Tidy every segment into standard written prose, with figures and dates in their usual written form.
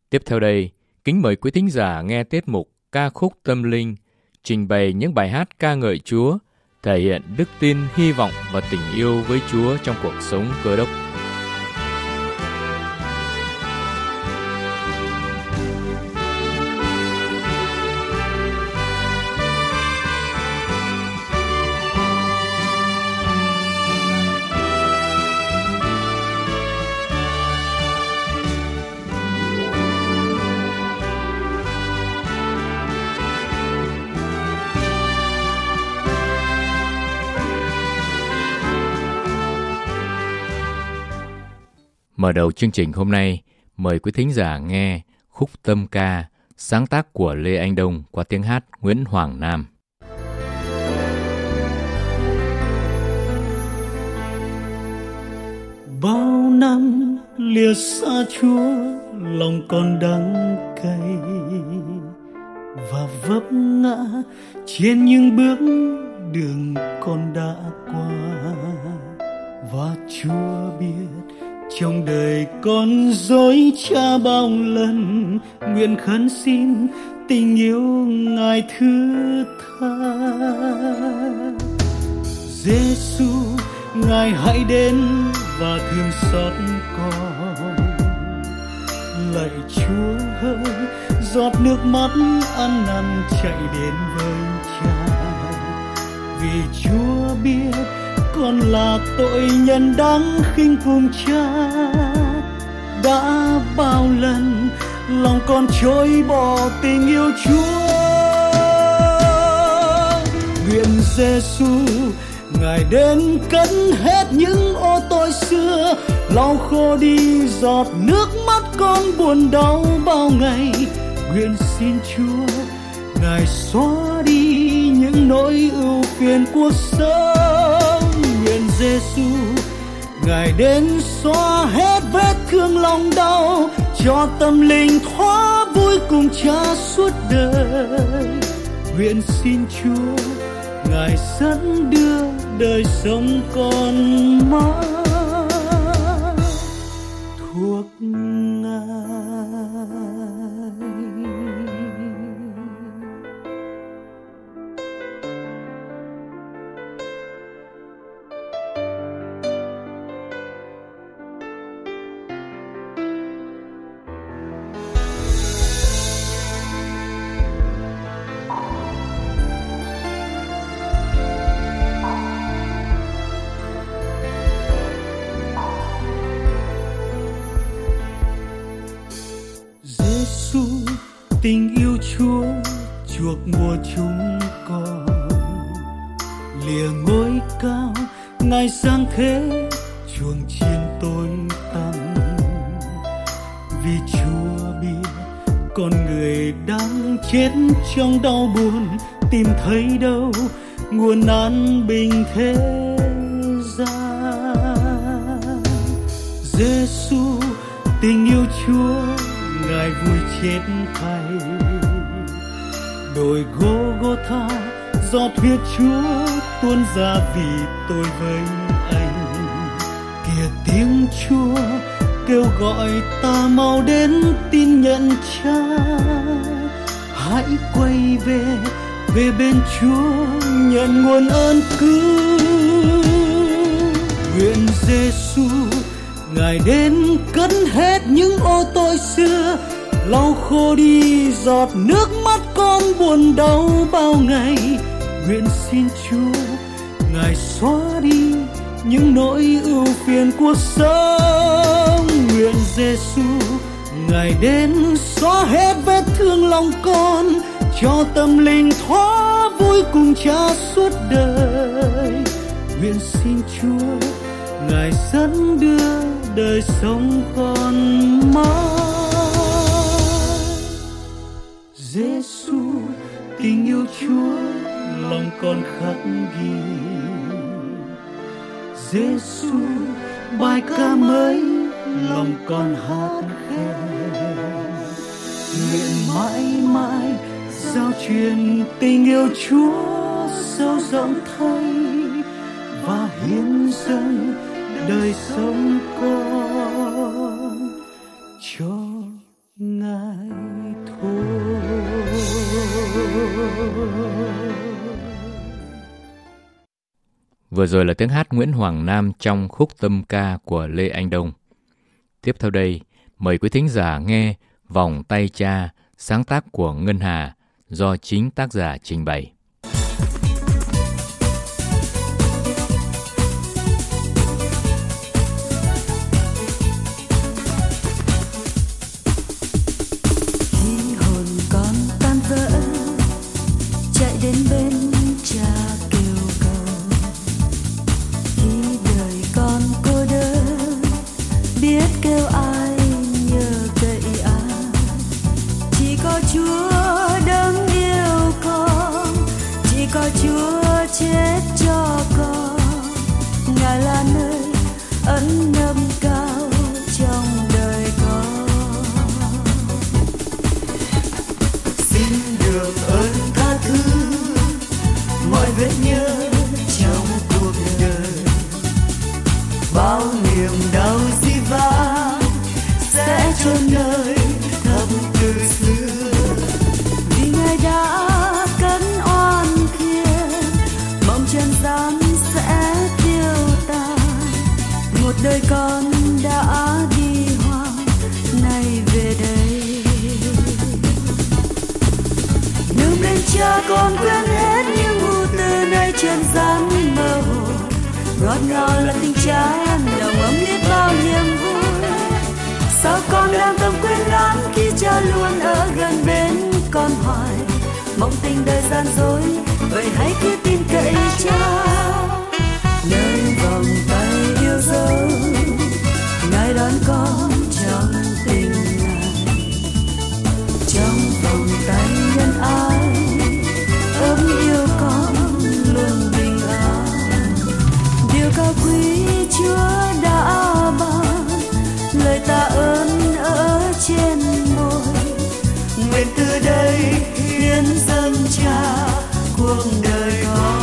Tiếp theo đây, kính mời quý thính giả nghe tiết mục ca khúc tâm linh, trình bày những bài hát ca ngợi Chúa, thể hiện đức tin, hy vọng và tình yêu với Chúa trong cuộc sống Cơ Đốc. Mở đầu chương trình hôm nay, mời quý thính giả nghe khúc tâm ca sáng tác của Lê Anh Đông qua tiếng hát Nguyễn Hoàng Nam. Bao năm lìa xa Chúa, lòng con đắng cay và vấp ngã trên những bước đường con đã qua. Và Chúa biết trong đời con dối trá bao lần, nguyện khấn xin tình yêu Ngài thứ tha. Giê-xu, Ngài hãy đến và thương xót con. Lạy Chúa ơi, giọt nước mắt ăn năn chạy đến với Cha. Vì Chúa biết con là tội nhân đáng khinh cùng Cha. Đã bao lần lòng con chối bỏ tình yêu Chúa. Nguyện Giê-xu, Ngài đến cất hết những ô tội xưa, lau khô đi giọt nước mắt con buồn đau bao ngày. Nguyện xin Chúa, Ngài xóa đi những nỗi ưu phiền cuộc sống. Nguyện Giê-xu, Ngài đến xóa hết vết thương lòng đau, cho tâm linh thoa vui cùng Cha suốt đời. Nguyện xin Chúa, Ngài dẫn đưa đời sống con mãi thuộc Ngài. Tình yêu Chúa chuộc mua chúng con, lìa ngôi cao Ngài sang thế chuồng chiên tối tăm. Vì Chúa biết con người đang chết trong đau buồn, tìm thấy đâu nguồn an bình thế gian. Giê-xu, tình yêu Chúa Ngài vui chết thay. Đồi Gô-gô-tha giọt huyết Chúa tuôn ra vì tôi với anh. Kìa tiếng Chúa kêu gọi ta mau đến tin nhận Cha. Hãy quay về bên Chúa nhận nguồn ơn cứu. Nguyện Giê-xu, Ngài đến cất hết những ô tội xưa, lau khô đi giọt nước mắt con buồn đau bao ngày. Nguyện xin Chúa, Ngài xóa đi những nỗi ưu phiền cuộc sống. Nguyện Giê-xu, Ngài đến xóa hết vết thương lòng con, cho tâm linh thoa vui cùng Cha suốt đời. Nguyện xin Chúa, Ngài dẫn đưa đời sống con mãi. Giê-xu, tình yêu Chúa lòng con khắc ghi. Giê-xu, bài ca mới lòng con hát khen. Nguyện mãi mãi giao truyền tình yêu Chúa sâu rộng thay, và hiến dâng đời sống con cho Ngài. Vừa rồi là tiếng hát Nguyễn Hoàng Nam trong khúc Tâm Ca của Lê Anh Đông. Tiếp theo đây, mời quý thính giả nghe Vòng Tay Cha, sáng tác của Ngân Hà, do chính tác giả trình bày. Khi hồn con tan vỡ, chạy đến bên cha kêu cầu. Khi đời con cô đơn, biết kêu ai nhờ cậy ai. Chỉ có Chúa đấng yêu con, chỉ có Chúa chết cho con. Ngài là nơi ẩn nấp cao trong đời con. Xin được ơn tha thứ mọi vết nhớ trong cuộc đời. Bao niềm đau dĩ vãng sẽ chôn nơi thầm từ xưa. Vì Ngài đã cất oan khiên, mong trần gian sẽ tiêu tan. Một đời con đã đi hoang, nay về đây. Nương bên cha con quên hết những ưu tư nơi trần gian mơ hồ. Ngọt ngào là tình cha nồng ấm biết bao niềm vui. Sao con đang tâm quên lãng khi cha luôn ở gần bên con hoài. Mong tình đời gian dối, vậy hãy cứ tin cậy cha. Nơi vòng tay yêu dấu, Ngài đón con trong tình Ngài. Trong vòng tay nhân ái, ấm yêu con luôn bình an. Điều cao quý Chúa đã ban, lời tạ ơn ở trên môi. Nguyện từ đây hiến dâng cha cuộc đời con.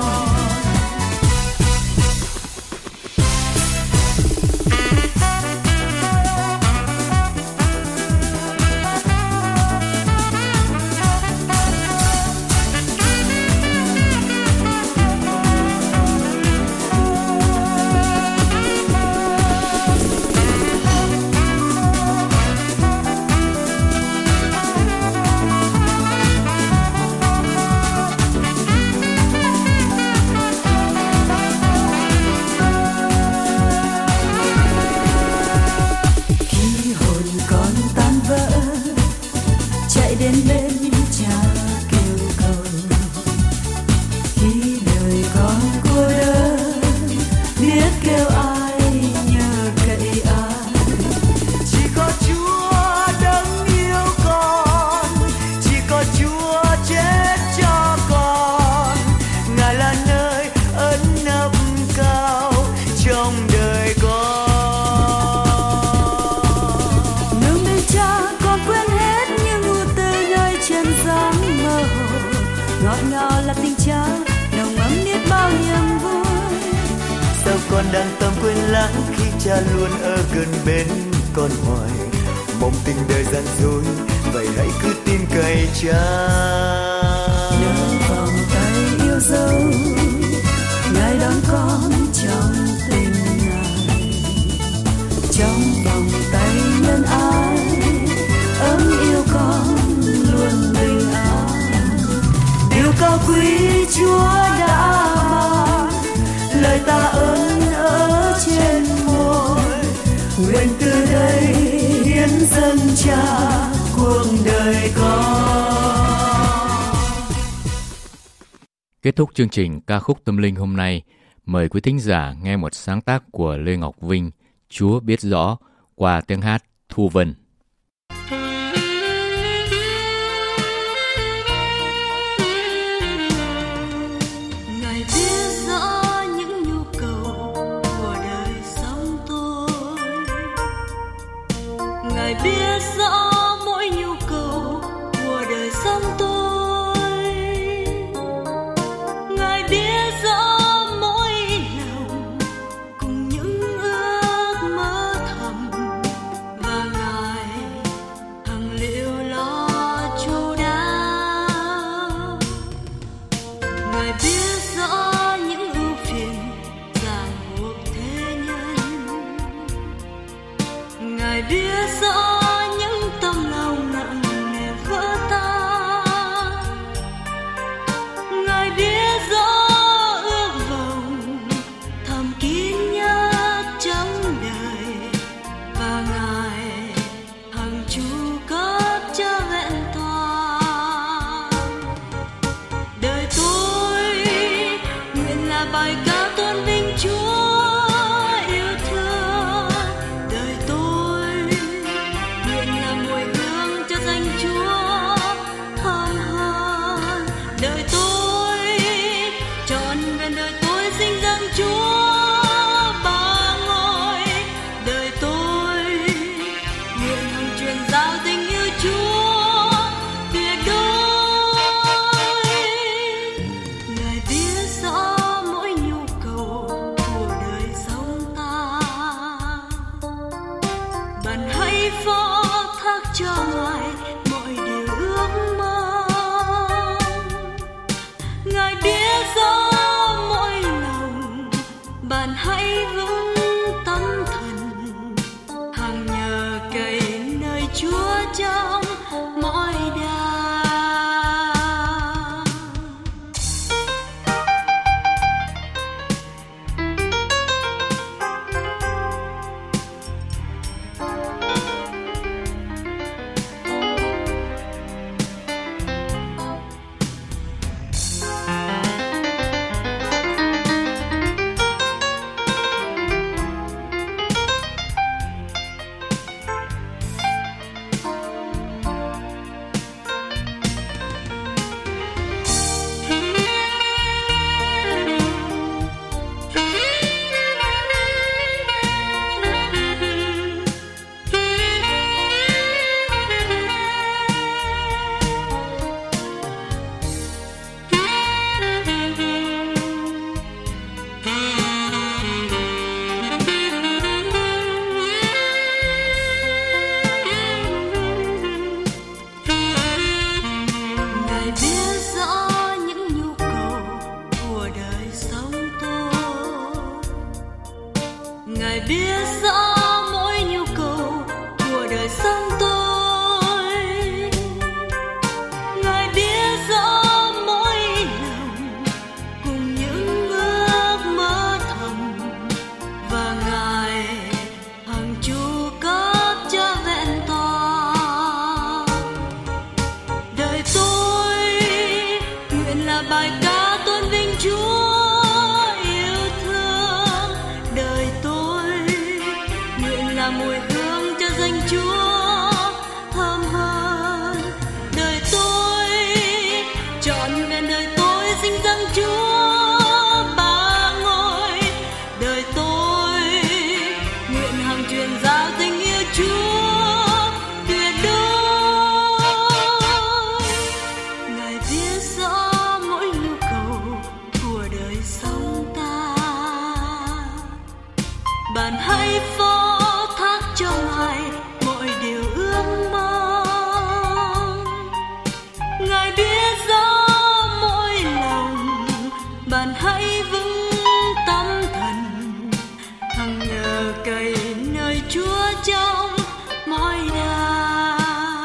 Con đang tâm quên lãng khi cha luôn ở gần bên con hoài. Mong tình đời gian dối, vậy hãy cứ tin cậy cha. Nâng vòng tay yêu dấu, Ngài đón con trong tình Ngài. Trong vòng tay nhân ái, ấm yêu con luôn bình an. Điều cao quý Chúa đã ban, lời tạ ơn ở trên môi. Nguyện từ đây hiến dâng cha cuộc đời con. Kết thúc chương trình ca khúc tâm linh hôm nay, mời quý thính giả nghe một sáng tác của Lê Ngọc Vinh, Chúa biết rõ, qua tiếng hát Thu Vân. Ngài biết rõ mỗi nhu cầu của đời sống tôi. Ngài biết rõ mỗi lòng cùng những ước mơ thầm, và Ngài bài ca tôn vinh Chúa yêu thương. Đời tôi nguyện là mùi hương cho danh Chúa thơm hơn. Đời tôi trọn vẹn, đời tôi xinh dâng Chúa ba ngôi. Đời tôi nguyện hằng truyền giao tình yêu Chúa tuyệt đối. Ngài biết rõ mỗi nhu cầu của đời sống ta, bạn hãy phó thác cho Ngài mọi điều ước mong. Ngài biết rõ mỗi lòng, bạn hãy vững tâm thần, hằng nhờ cậy nơi Chúa trong mọi đà.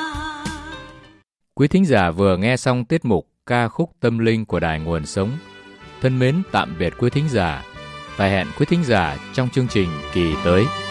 Quý thính giả vừa nghe xong tiết mục ca khúc tâm linh của Đài Nguồn Sống. Thân mến tạm biệt quý thính giả và hẹn quý thính giả trong chương trình kỳ tới.